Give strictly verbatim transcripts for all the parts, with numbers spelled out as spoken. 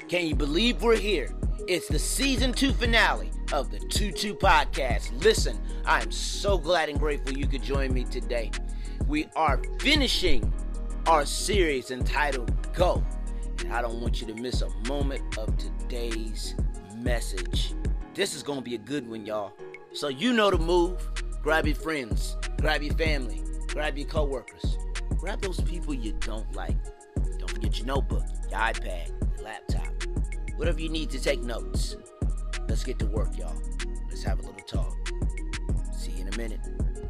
Can you believe we're here? It's the season two finale of the two two Podcast. Listen, I am so glad and grateful you could join me today. We are finishing our series entitled Go. And I don't want you to miss a moment of today's message. This is going to be a good one, y'all. So you know the move. Grab your friends, grab your family, grab your coworkers, grab those people you don't like. Don't forget your notebook, your iPad, your laptop, whatever you need to take notes. Let's get to work, y'all. Let's have a little talk. See you in a minute.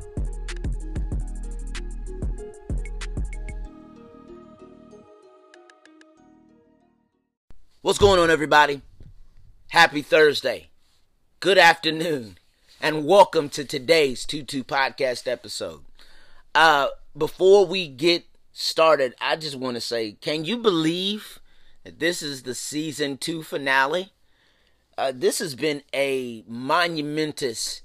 What's going on, everybody? Happy Thursday. Good afternoon. And welcome to today's two two Podcast episode. Uh, before we get started, I just want to say, can you believe that this is the season two finale? Uh, this has been a monumentous,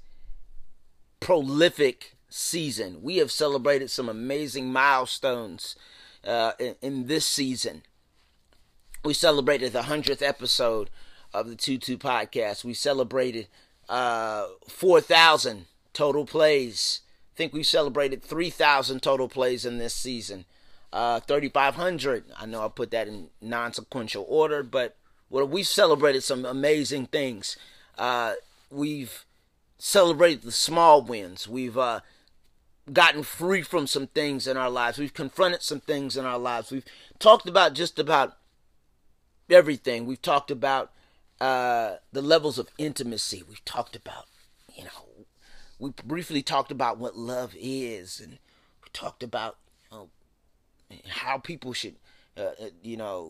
prolific season. We have celebrated some amazing milestones uh, in, in this season. We celebrated the hundredth episode of the two two Podcast. We celebrated uh, four thousand total plays. I think we celebrated three thousand total plays in this season. Uh, thirty-five hundred. I know I put that in non-sequential order, but well, we've celebrated some amazing things. Uh, we've celebrated the small wins. We've uh, gotten free from some things in our lives. We've confronted some things in our lives. We've talked about just about everything. We've talked about uh, the levels of intimacy. We've talked about, you know, we briefly talked about what love is, and we talked about, you know, how people should, uh, you know,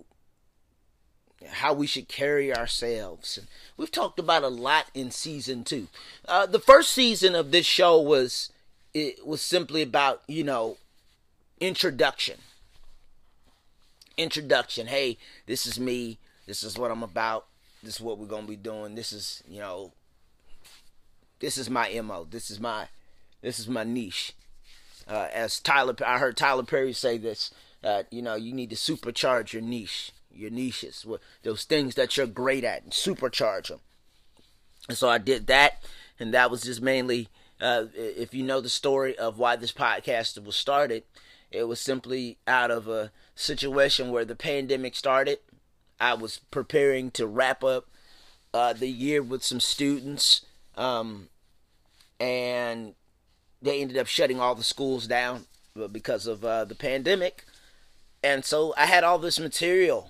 how we should carry ourselves. And we've talked about a lot in season two. Uh, the first season of this show was, it was simply about, you know, introduction. Introduction. Hey, this is me. This is what I'm about. This is what we're going to be doing. This is, you know, this is my M O. This is my, this is my niche. Uh, as Tyler, I heard Tyler Perry say this, uh, you know, you need to supercharge your niche, your niches, those things that you're great at, and supercharge them. And so I did that, and that was just mainly, uh, if you know the story of why this podcast was started, it was simply out of a situation where the pandemic started. I was preparing to wrap up uh, the year with some students, um, and they ended up shutting all the schools down because of uh, the pandemic. And so I had all this material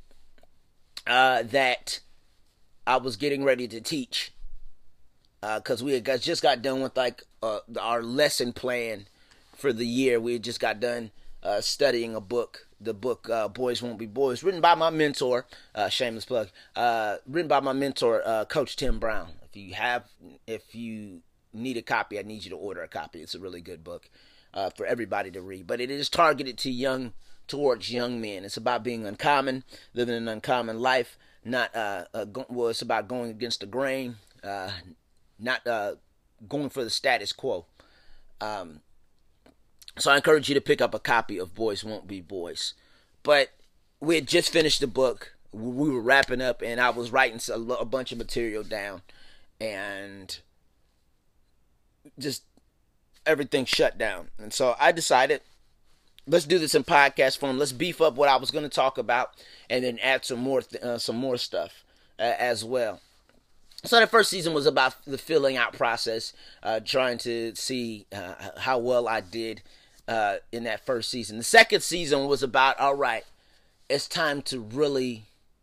uh, that I was getting ready to teach, because uh, we had got, just got done with like uh, our lesson plan for the year. We had just got done uh, studying a book, the book uh, Boys Won't Be Boys, written by my mentor, uh, shameless plug, uh, written by my mentor, uh, Coach Tim Brown. If you have, if you need a copy, I need you to order a copy. It's a really good book uh, for everybody to read. But it is targeted to young, towards young men. It's about being uncommon, living an uncommon life. Not, uh, uh go, well, it's about going against the grain, uh, not uh, going for the status quo. Um, so I encourage you to pick up a copy of Boys Won't Be Boys. But we had just finished the book. We were wrapping up, and I was writing a, a bunch of material down, and just everything shut down. And so I decided, let's do this in podcast form. Let's beef up what I was going to talk about, and then add some more th- uh, some more stuff uh, as well. So the first season was about the filling out process, uh, trying to see uh, how well I did uh, in that first season. The second season was about, all right, it's time to really,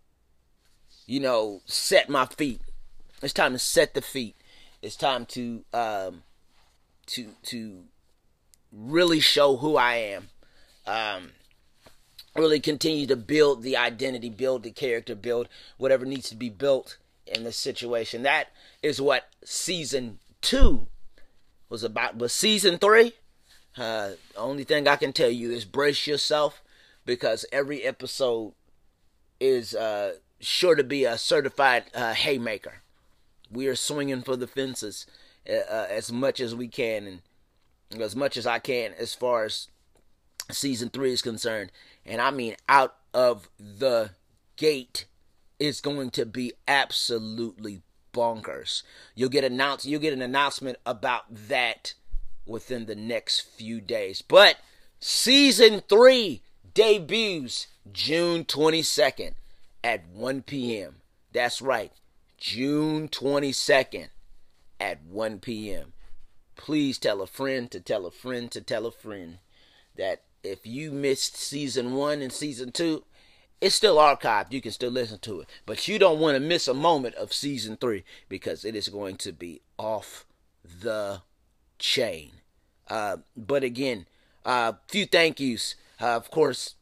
you know, set my feet. It's time to set the feet. It's time to um, to to really show who I am. Um, really continue to build the identity, build the character, build whatever needs to be built in this situation. That is what season two was about. But season three, uh, the only thing I can tell you is brace yourself, because every episode is uh, sure to be a certified uh, haymaker. We are swinging for the fences uh, uh, as much as we can, and as much as I can as far as season three is concerned. And I mean out of the gate, is going to be absolutely bonkers. You'll get announced. You'll get an announcement about that within the next few days. But season three debuts June twenty-second at one p.m. That's right, June twenty-second at one p.m. Please tell a friend to tell a friend to tell a friend that if you missed season one and season two, it's still archived. You can still listen to it. But you don't want to miss a moment of season three because it is going to be off the chain. Uh, but again, a uh, few thank yous. Uh, of course,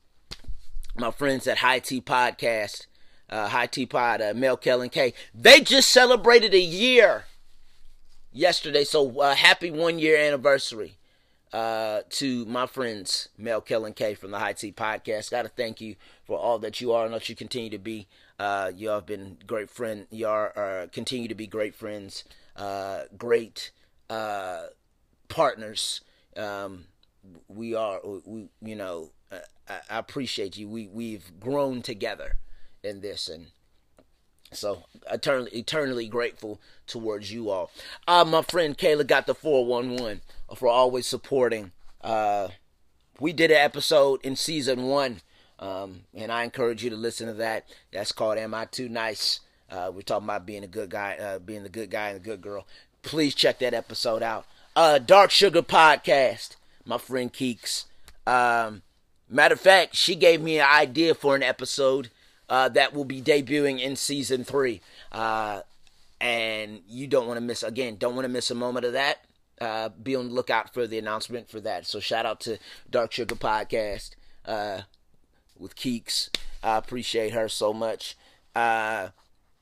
my friends at High Tea Podcast, uh, High Tea Pod, uh, Mel, Kel, and K. They just celebrated a year yesterday. So uh, happy one year anniversary. Uh, to my friends, Mel, Kel, and K from the High Tea Podcast. Got to thank you for all that you are and that you continue to be. Uh, you have been great friend. You are, uh, continue to be great friends, uh, great uh, partners. Um, we are, we, you know, I, I appreciate you. We, we've grown together in this, and so eternally, eternally grateful towards you all. Uh, my friend Kayla got the four one one for always supporting. Uh, we did an episode in season one, um, and I encourage you to listen to that. That's called "Am I Too Nice?" Uh, we're talking about being a good guy, uh, being the good guy and the good girl. Please check that episode out. Uh, Dark Sugar Podcast, my friend Keeks. Um, matter of fact, she gave me an idea for an episode Uh, that will be debuting in season three. Uh, and you don't want to miss, again, don't want to miss a moment of that. Uh, be on the lookout for the announcement for that. So shout out to Dark Sugar Podcast uh, with Keeks. I appreciate her so much. Uh,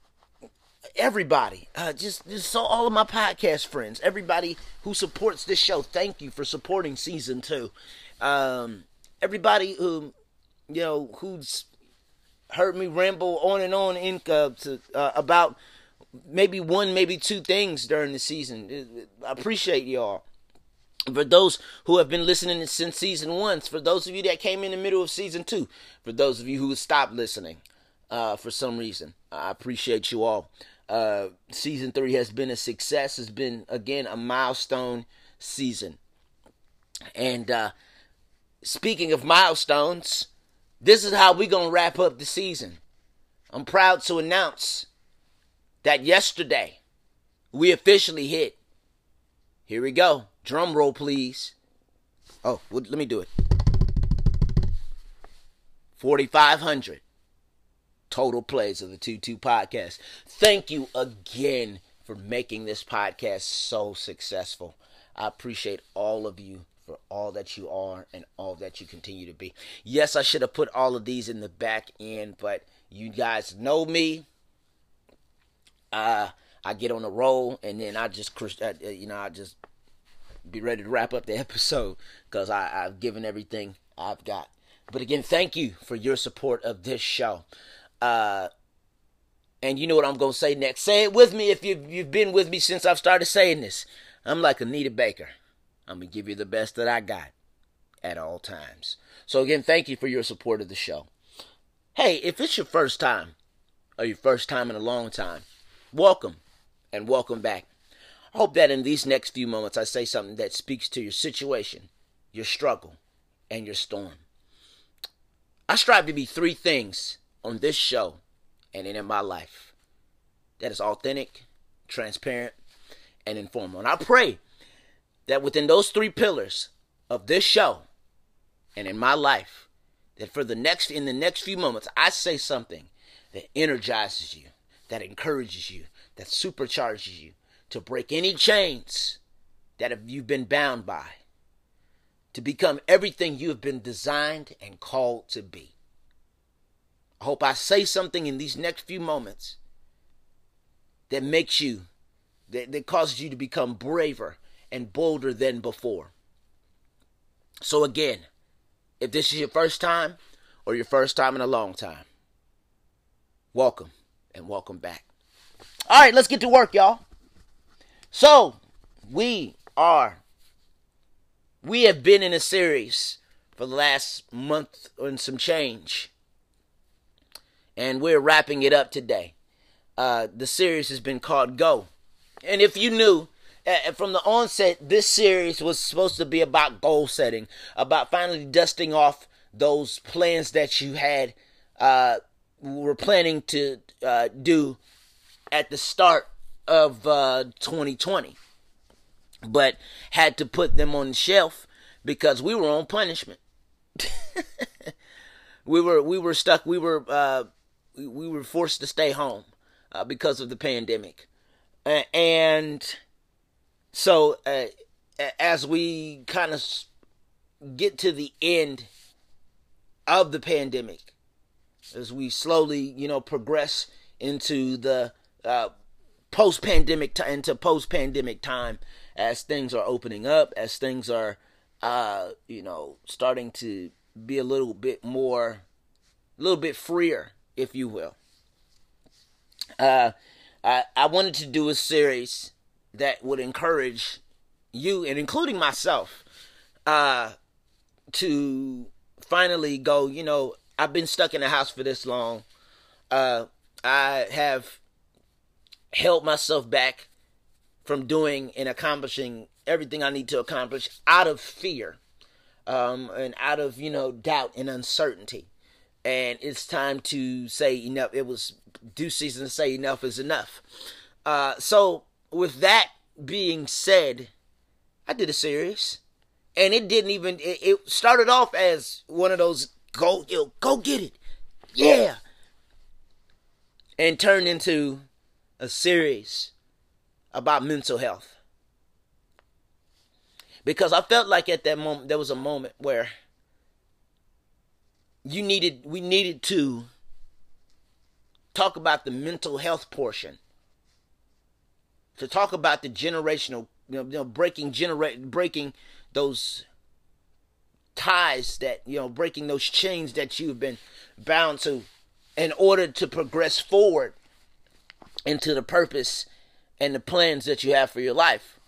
everybody, uh, just, just so all of my podcast friends, everybody who supports this show, thank you for supporting season two. Um, everybody who, you know, who's heard me ramble on and on in, uh, to, uh, about maybe one, maybe two things during the season. I appreciate y'all. For those who have been listening since season one, for those of you that came in the middle of season two, for those of you who stopped listening uh, for some reason, I appreciate you all. Uh, season three has been a success. It's been, again, a milestone season. And uh, speaking of milestones, this is how we're going to wrap up the season. I'm proud to announce that yesterday we officially hit, here we go, drum roll please. Oh, well, let me do it. forty-five hundred total plays of the two two podcast. Thank you again for making this podcast so successful. I appreciate all of you for all that you are and all that you continue to be. Yes, I should have put all of these in the back end, but you guys know me. Uh, I get on a roll, and then I just, you know, I just be ready to wrap up the episode because I've given everything I've got. But again, thank you for your support of this show. Uh, and you know what I'm going to say next. Say it with me if you've, you've been with me since I've started saying this. I'm like Anita Baker. I'm going to give you the best that I got at all times. So again, thank you for your support of the show. Hey, if it's your first time, or your first time in a long time, welcome and welcome back. I hope that in these next few moments I say something that speaks to your situation, your struggle, and your storm. I strive to be three things on this show and in my life. That is authentic, transparent, and informal. And I pray that within those three pillars of this show and in my life, that for the next, in the next few moments, I say something that energizes you, that encourages you, that supercharges you to break any chains that have, you've been bound by, to become everything you have been designed and called to be. I hope I say something in these next few moments that makes you, that, that causes you to become braver and bolder than before. So again, if this is your first time or your first time in a long time, welcome and welcome back. All right, let's get to work, y'all. So we are, we have been in a series for the last month and some change and we're wrapping it up today. Uh, the series has been called Go. And if you knew, uh, from the onset, this series was supposed to be about goal setting, about finally dusting off those plans that you had, uh, were planning to uh, do at the start of uh, twenty twenty, but had to put them on the shelf because we were on punishment. we were we were stuck. We were uh, we, we were forced to stay home uh, because of the pandemic, uh, and so uh, as we kind of get to the end of the pandemic, as we slowly, you know, progress into the uh, post-pandemic t- into post-pandemic time, as things are opening up, as things are, uh, you know, starting to be a little bit more, a little bit freer, if you will. Uh, I, I wanted to do a series that would encourage you, and including myself, uh, to finally go, you know, I've been stuck in the house for this long. Uh, I have held myself back from doing and accomplishing everything I need to accomplish out of fear, um, and out of, you know, doubt and uncertainty. And it's time to say enough. It was due season to say enough is enough. Uh, so with that being said, I did a series, and it didn't even, it, it started off as one of those go, yo, go get it. Yeah. And turned into a series about mental health. Because I felt like at that moment, there was a moment where you needed, we needed to talk about the mental health portion. To talk about the generational, you know, you know breaking generate, breaking those ties that, you know, breaking those chains that you've been bound to in order to progress forward into the purpose and the plans that you have for your life.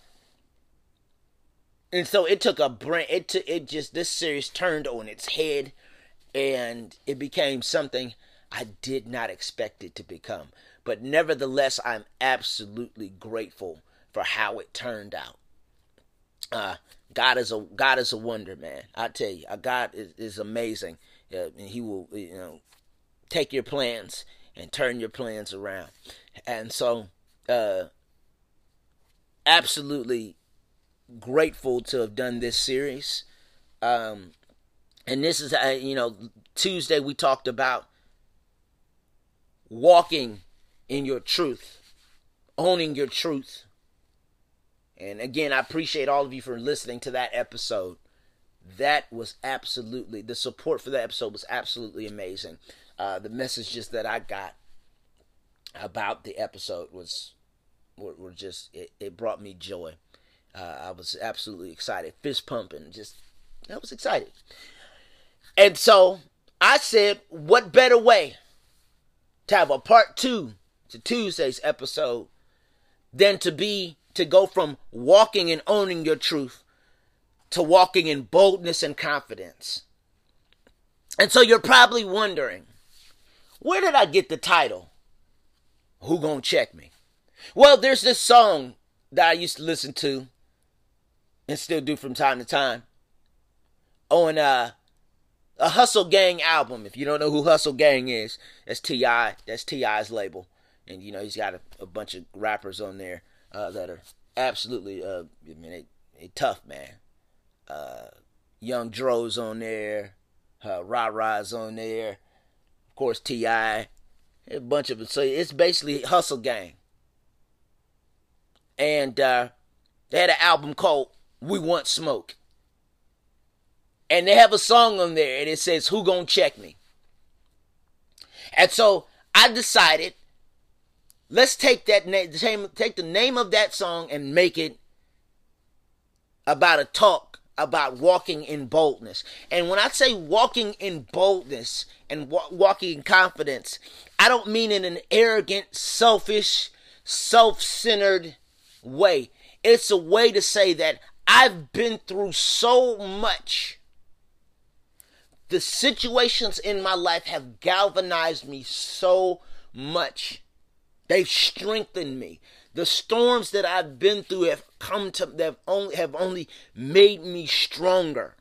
And so it took a brain, it took, it just, this series turned on its head, and it became something I did not expect it to become. But nevertheless, I'm absolutely grateful for how it turned out. Uh, God is a God is a wonder, man. I tell you, God is, is amazing. Uh, and He will, you know, take your plans and turn your plans around. And so, uh, absolutely grateful to have done this series. Um, and this is, uh, you know, Tuesday we talked about walking in your truth, owning your truth. And again, I appreciate all of you for listening to that episode. That was absolutely, the support for that episode was absolutely amazing. Uh, the messages that I got about the episode was, were, were just, it, it brought me joy. Uh, I was absolutely excited, fist pumping, just, I was excited. And so I said, what better way to have a part two to Tuesday's episode than to be, to go from walking and owning your truth to walking in boldness and confidence. And so you're probably wondering, where did I get the title, Who Gonna Check Me? Well, there's this song that I used to listen to and still do from time to time on uh, a Hustle Gang album. If you don't know who Hustle Gang is, that's T I That's T I's label. And, you know, he's got a, a bunch of rappers on there uh, that are absolutely, uh, I mean, they, they tough, man. Uh, Young Dro's on there. Uh, Ra Ra's on there. Of course, T I A bunch of them. So it's basically Hustle Gang. And uh, they had an album called We Want Smoke. And they have a song on there, and it says, Who Gonna Check Me? And so I decided, let's take that name, take the name of that song and make it about a talk about walking in boldness. And when I say walking in boldness and wa- walking in confidence, I don't mean in an arrogant, selfish, self-centered way. It's a way to say that I've been through so much The situations in my life have galvanized me so much. They've strengthened me. The storms that I've been through have come to have only have only made me stronger.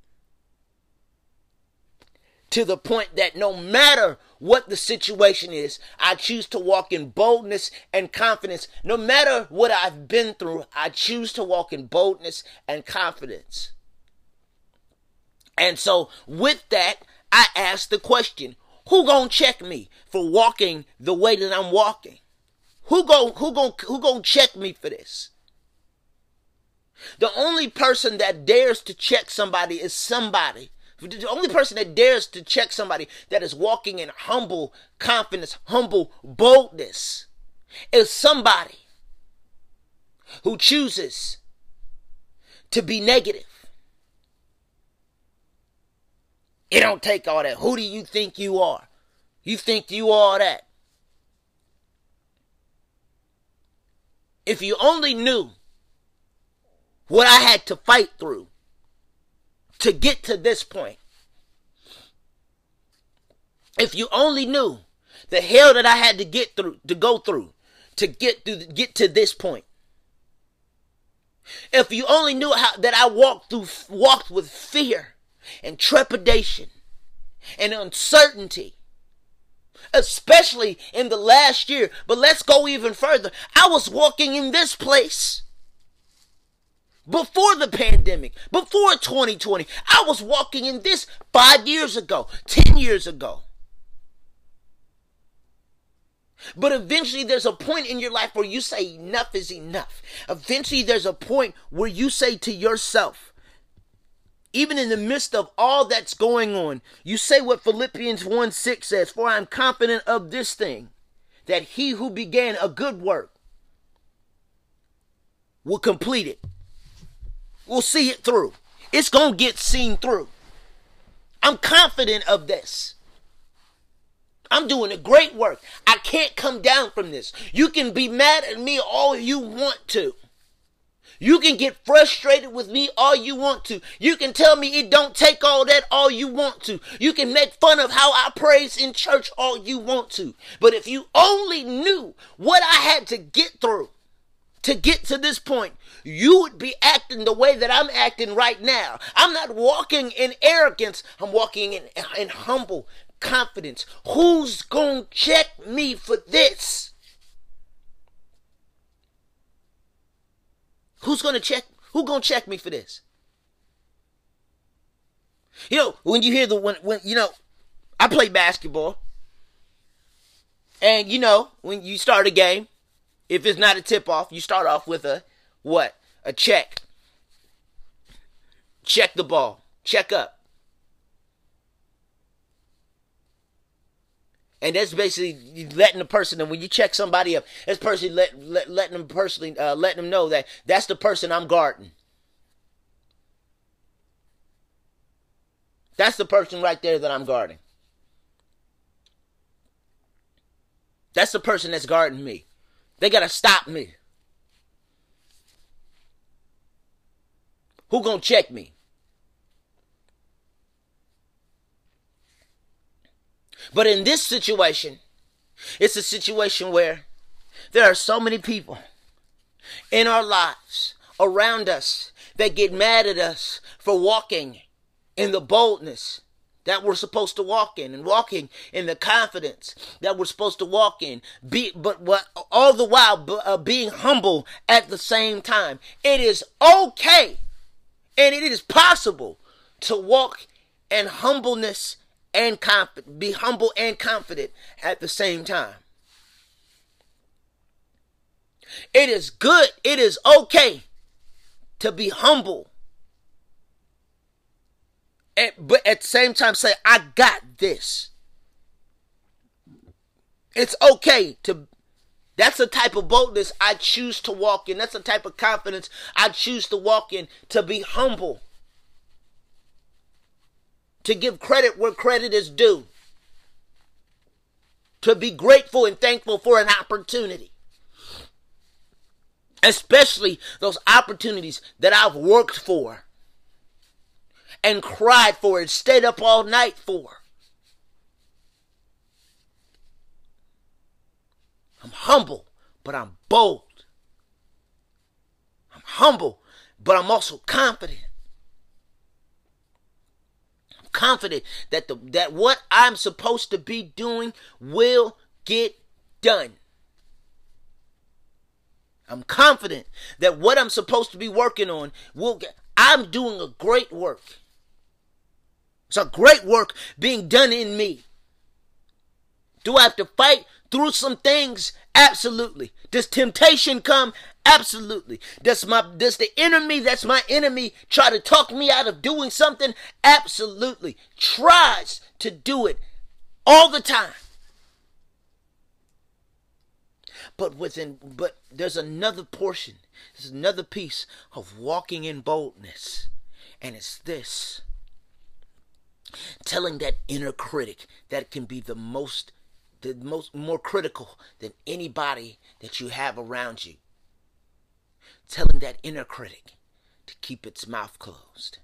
To the point that no matter what the situation is, I choose to walk in boldness and confidence. No matter what I've been through, I choose to walk in boldness and confidence. And so with that, I ask the question, who gonna check me for walking the way that I'm walking? Who gon' who gon' who gon' check me for this? The only person that dares to check somebody is somebody. The only person that dares to check somebody that is walking in humble confidence, humble boldness, is somebody who chooses to be negative. It don't take all that. Who do you think you are? You think you are that? If you only knew what I had to fight through to get to this point. If you only knew the hell that I had to get through, to go through, to get to get to this point. If you only knew how that I walked through, walked with fear and trepidation and uncertainty, especially in the last year. But let's go even further. I was walking in this place before the pandemic, before twenty twenty. I was walking in this five years ago, ten years ago. But eventually there's a point in your life where you say enough is enough. Eventually there's a point where you say to yourself, even in the midst of all that's going on, you say what Philippians one six says, for I'm confident of this thing, that he who began a good work will complete it. We'll see it through. It's going to get seen through. I'm confident of this. I'm doing a great work. I can't come down from this. You can be mad at me all you want to. You can get frustrated with me all you want to. You can tell me it don't take all that all you want to. You can make fun of how I praise in church all you want to. But if you only knew what I had to get through to get to this point, you would be acting the way that I'm acting right now. I'm not walking in arrogance. I'm walking in, in humble confidence. Who's gonna check me for this? Who's gonna check? Who gonna check me for this? You know, when you hear the when when you know, I play basketball, and you know when you start a game, if it's not a tip off, you start off with a what? A check. Check the ball. Check up. And that's basically letting the person, and when you check somebody up, that's personally let, let, letting them personally uh, letting them know that that's the person I'm guarding. That's the person right there that I'm guarding. That's the person that's guarding me. They gotta stop me. Who gonna check me? But in this situation, it's a situation where there are so many people in our lives, around us, that get mad at us for walking in the boldness that we're supposed to walk in, and walking in the confidence that we're supposed to walk in, be, but what, all the while uh, being humble at the same time. It is okay, and it is possible to walk in humbleness and confident, be humble and confident at the same time. It is good, it is okay to be humble, and, but at the same time say, I got this. It's okay to, that's the type of boldness I choose to walk in. That's the type of confidence I choose to walk in, to be humble. To give credit where credit is due. To be grateful and thankful for an opportunity. Especially those opportunities that I've worked for. and cried for it, stayed up all night for. I'm humble, but I'm bold. I'm humble, but I'm also confident. I'm confident that the that what I'm supposed to be doing will get done. I'm confident that what I'm supposed to be working on will get. I'm doing a great work. It's a great work being done in me. Do I have to fight through some things? Absolutely. Does temptation come? Absolutely. Does my does the enemy that's my enemy try to talk me out of doing something? Absolutely. Tries to do it all the time. But within but there's another portion. There's another piece of walking in boldness. And it's this. Telling that inner critic that can be the most the most more critical than anybody that you have around you. Telling that inner critic to keep its mouth closed.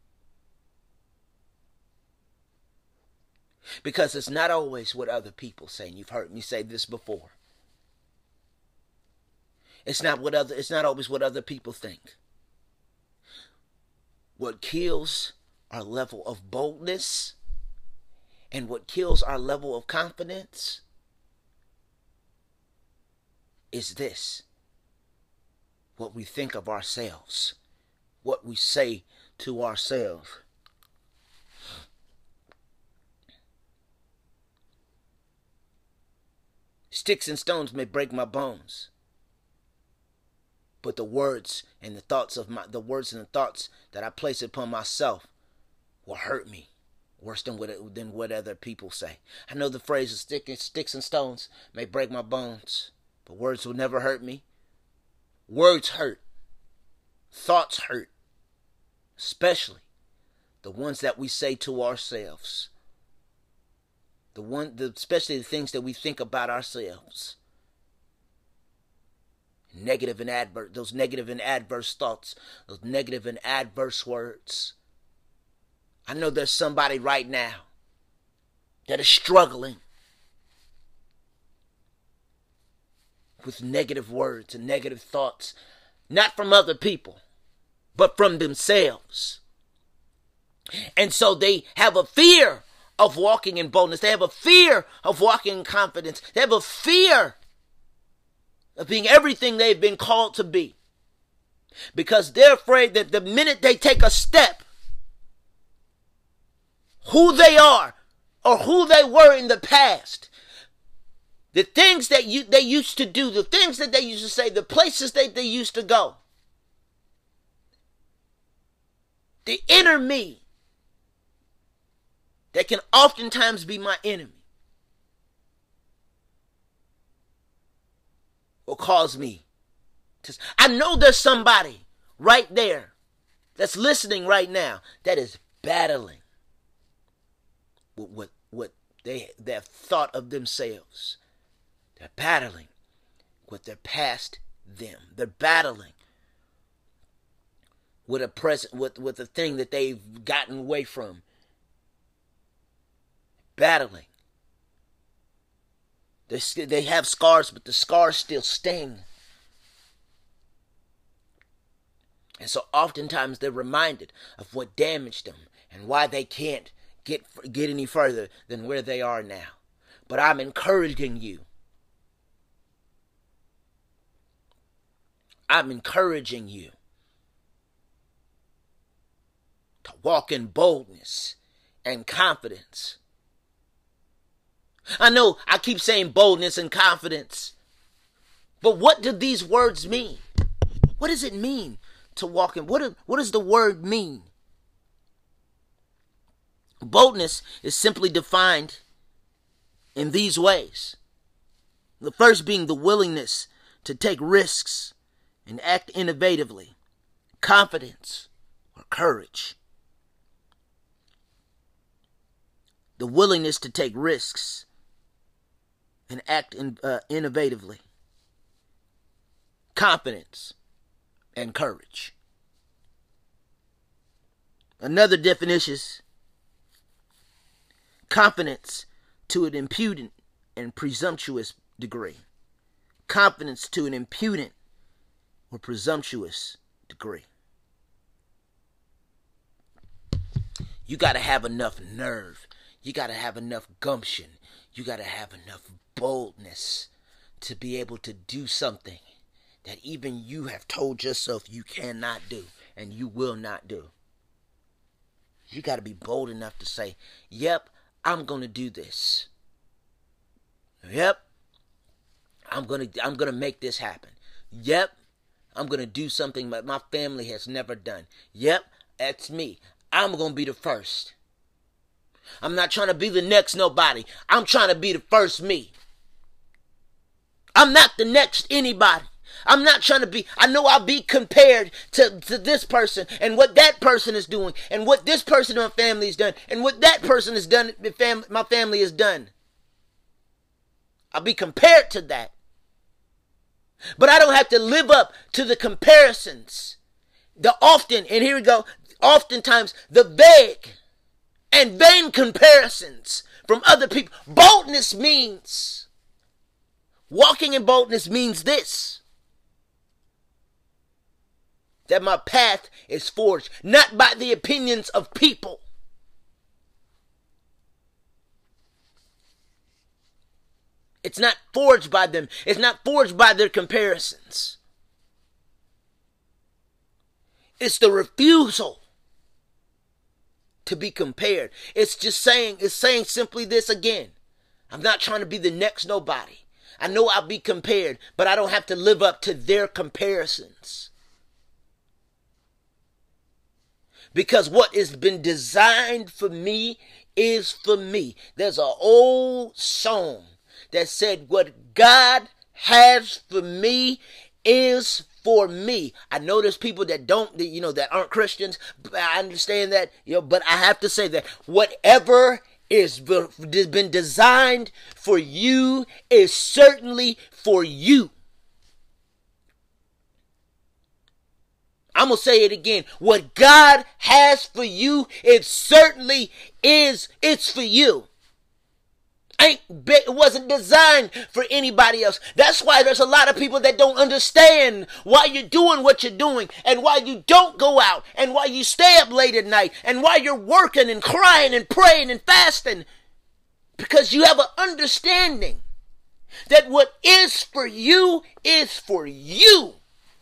Because it's not always what other people say. And you've heard me say this before. It's not what other it's not always what other people think. What kills our level of boldness and what kills our level of confidence is this. What we think of ourselves. What we say to ourselves. Sticks and stones may break my bones. But the words and the thoughts of my the words and the thoughts that I place upon myself will hurt me. Worse than what, than what other people say. I know the phrase stick, sticks and stones may break my bones, but words will never hurt me. Words hurt. Thoughts hurt. Especially the ones that we say to ourselves. The one, the, especially the things that we think about ourselves. Negative and adverse, those negative and adverse thoughts, those negative and adverse words. I know there's somebody right now that is struggling with negative words and negative thoughts, not from other people, but from themselves. And so they have a fear of walking in boldness. They have a fear of walking in confidence. They have a fear of being everything they've been called to be. Because they're afraid that the minute they take a step, who they are or who they were in the past, the things that you they used to do, the things that they used to say, the places that they used to go, the inner me that can oftentimes be my enemy will cause me to... I know there's somebody right there that's listening right now that is battling with what, what they, they have thought of themselves. They're battling with their past them. They're battling with a present, with, with a thing that they've gotten away from. Battling. They, they have scars, but the scars still sting. And so oftentimes they're reminded of what damaged them and why they can't get, get any further than where they are now. But I'm encouraging you. I'm encouraging you to walk in boldness and confidence. I know I keep saying boldness and confidence, but what do these words mean? What does it mean to walk in? What, what does the word mean? Boldness is simply defined in these ways. The first being the willingness to take risks and act innovatively, confidence or courage. The willingness to take risks and act in, uh, innovatively, confidence and courage. Another definition is confidence to an impudent and presumptuous degree. Confidence to an impudent or presumptuous degree. You got to have enough nerve. You got to have enough gumption. You got to have enough boldness to be able to do something that even you have told yourself you cannot do and you will not do. You got to be bold enough to say, yep, I'm going to do this. Yep, I'm going to I'm going to make this happen. Yep, I'm going to do something that my family has never done. Yep, that's me. I'm going to be the first. I'm not trying to be the next nobody. I'm trying to be the first me. I'm not the next anybody. I'm not trying to be, I know I'll be compared to, to this person and what that person is doing and what this person in my family has done and what that person has done, my family has done. I'll be compared to that. But I don't have to live up to the comparisons. The often, and here we go, oftentimes the vague and vain comparisons from other people. Boldness means, walking in boldness means this. That my path is forged, not by the opinions of people. It's not forged by them. It's not forged by their comparisons. It's the refusal to be compared. It's just saying, it's saying simply this again. I'm not trying to be the next nobody. I know I'll be compared, but I don't have to live up to their comparisons. Because what has been designed for me is for me. There's an old song that said, what God has for me is for me. I know there's people that don't, you know, that aren't Christians. I understand that, you know, but I have to say that whatever is been designed for you is certainly for you. I'm going to say it again. What God has for you, it certainly is, it's for you. Ain't, it wasn't designed for anybody else. That's why there's a lot of people that don't understand why you're doing what you're doing and why you don't go out and why you stay up late at night and why you're working and crying and praying and fasting. Because you have an understanding that what is for you is for you.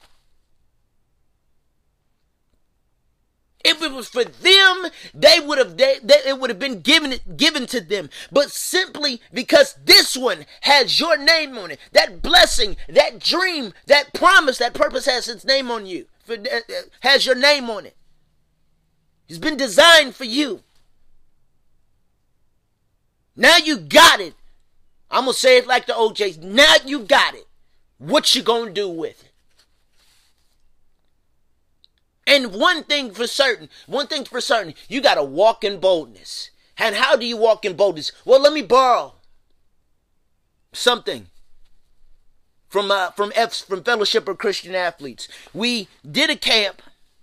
If it was for them, they would have they, they, it would have been given given to them. But simply because this one has your name on it, that blessing, that dream, that promise, that purpose has its name on you, for, uh, has your name on it. It's been designed for you. Now you got it. I'm gonna say it like the O Js. Now you got it. What you gonna do with it? And one thing for certain, one thing for certain, you got to walk in boldness. And how do you walk in boldness? Well, let me borrow something from uh, from F, from Fellowship of Christian Athletes. We did a camp,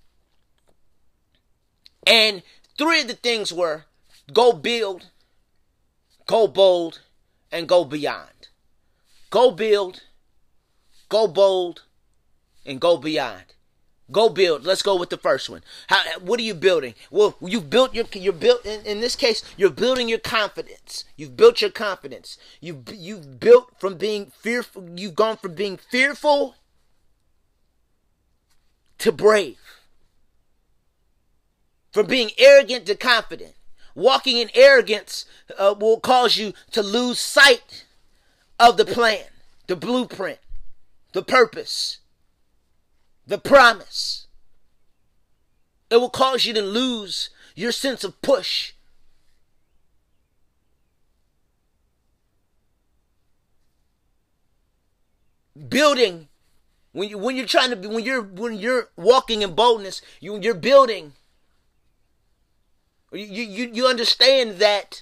and three of the things were go build, go bold, and go beyond. Go build, go bold, and go beyond. Go build. Let's go with the first one. How? What are you building? Well, you've built your. You're built. In, in this case, you're building your confidence. You've built your confidence. You you've built from being fearful. You've gone from being fearful to brave. From being arrogant to confident. Walking in arrogance uh, will cause you to lose sight of the plan, the blueprint, the purpose. The promise. It will cause you to lose your sense of push. Building, when you when you're trying to be when you're when you're walking in boldness, you you're building. You you you understand that.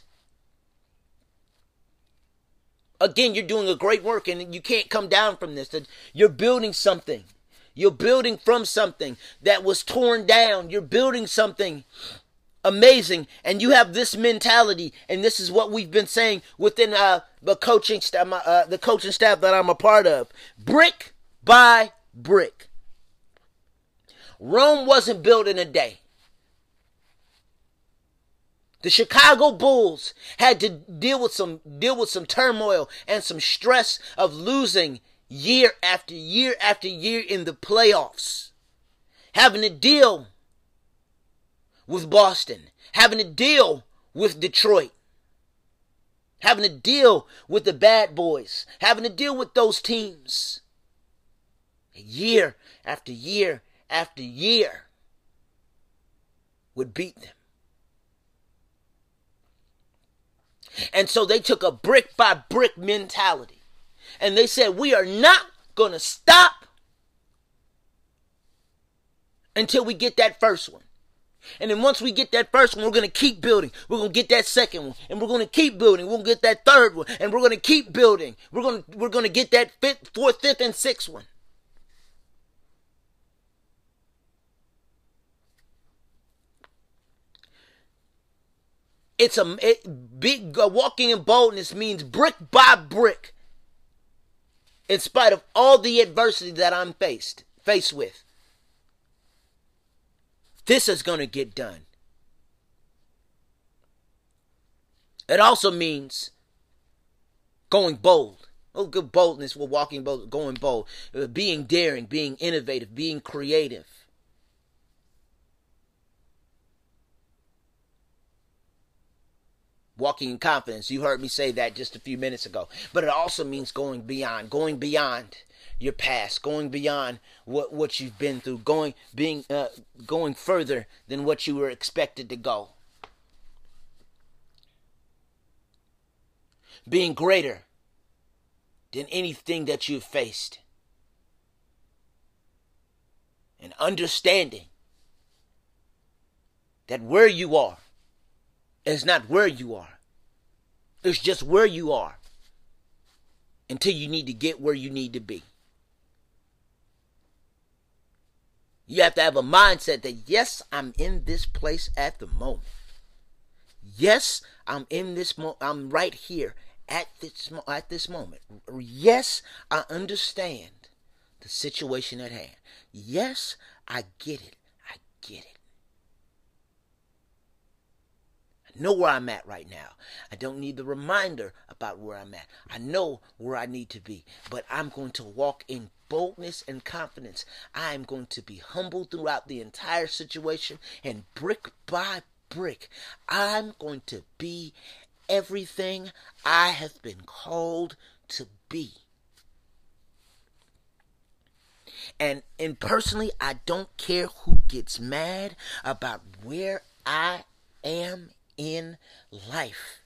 Again, you're doing a great work, and you can't come down from this. That you're building something. You're building from something that was torn down. You're building something amazing, and you have this mentality, and this is what we've been saying within uh, the coaching staff, uh, the coaching staff that I'm a part of, brick by brick. Rome wasn't built in a day. The Chicago Bulls had to deal with some deal with some turmoil and some stress of losing year after year after year in the playoffs. Having to deal with Boston, having to deal with Detroit, having to deal with the Bad Boys, having to deal with those teams. Year after year after year would beat them. And so they took a brick by brick mentality. And they said, we are not going to stop until we get that first one. And then once we get that first one, we're going to keep building. We're going to get that second one. And we're going to keep building. We're going to get that third one. And we're going to keep building. We're going to, we're going to get that fifth, fourth, fifth, and sixth one. It's a it, big uh, walking in boldness means brick by brick. In spite of all the adversity that I'm faced faced with, this is going to get done. It also means going bold. Oh, good boldness. We're walking bold, going bold, uh, being daring, being innovative, being creative. Walking in confidence. You heard me say that just a few minutes ago. But it also means going beyond, going beyond your past, going beyond what, what you've been through, going being uh, going further than what you were expected to go. Being greater than anything that you've faced. And understanding that where you are is not where you are. It's just where you are until you need to get where you need to be. You have to have a mindset that, yes, I'm in this place at the moment. Yes, I'm in this mo- I'm right here at this mo- at this moment. Yes, I understand the situation at hand. Yes, I get it. I get it. I know where I'm at right now. I don't need the reminder about where I'm at. I know where I need to be. But I'm going to walk in boldness and confidence. I'm going to be humble throughout the entire situation. And brick by brick, I'm going to be everything I have been called to be. And, and personally, I don't care who gets mad about where I am in life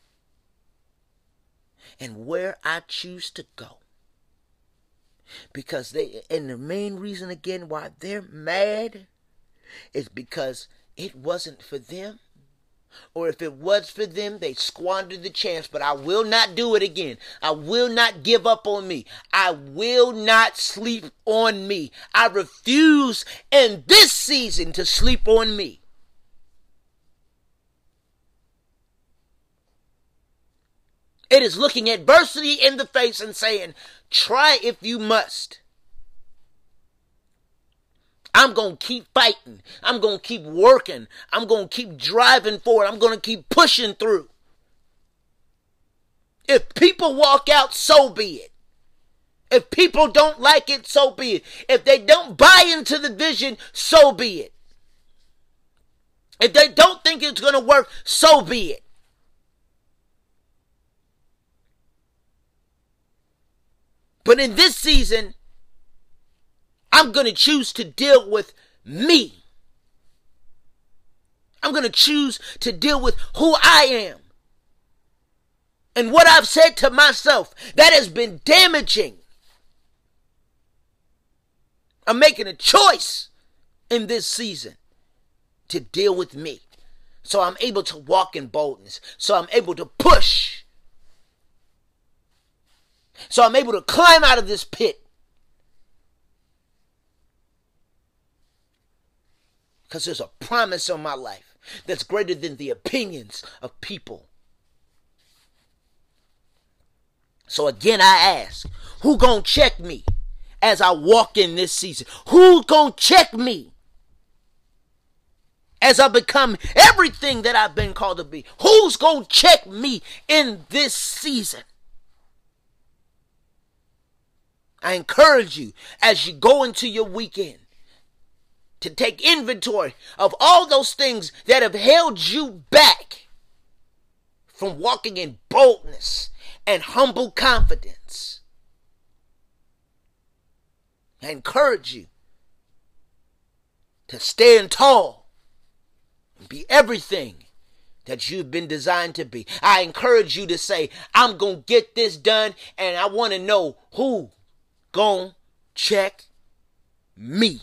and where I choose to go, because they, and the main reason again why they're mad is because it wasn't for them, or if it was for them, they squandered the chance. But I will not do it again. I will not give up on me. I will not sleep on me. I refuse in this season to sleep on me. It is looking adversity in the face and saying, try if you must. I'm going to keep fighting. I'm going to keep working. I'm going to keep driving forward. I'm going to keep pushing through. If people walk out, so be it. If people don't like it, so be it. If they don't buy into the vision, so be it. If they don't think it's going to work, so be it. But in this season, I'm going to choose to deal with me. I'm going to choose to deal with who I am. And what I've said to myself that has been damaging. I'm making a choice in this season to deal with me. So I'm able to walk in boldness. So I'm able to push. So I'm able to climb out of this pit. Because there's a promise on my life. that's greater than the opinions of people. So again, I ask, who gonna check me as I walk in this season? Who gonna check me as I become everything that I've been called to be? Who's gonna check me in this season? I encourage you as you go into your weekend to take inventory of all those things that have held you back from walking in boldness and humble confidence. I encourage you to stand tall and be everything that you've been designed to be. I encourage you to say, I'm going to get this done, and I want to know who gonna check me.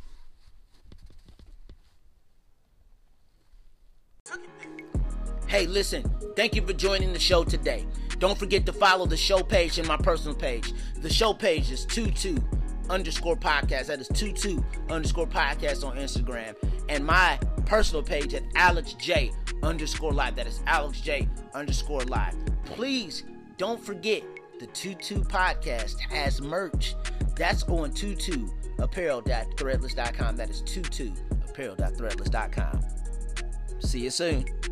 Hey, listen, thank you for joining the show today. Don't forget to follow the show page and my personal page. The show page is two-two underscore podcast. That is two-two underscore podcast on Instagram. And my personal page at Alex J underscore live. That is Alex J underscore live. Please don't forget the two-two podcast has merch. That's on two-two apparel dot threadless dot com. That is two-two apparel dot threadless dot com. See you soon.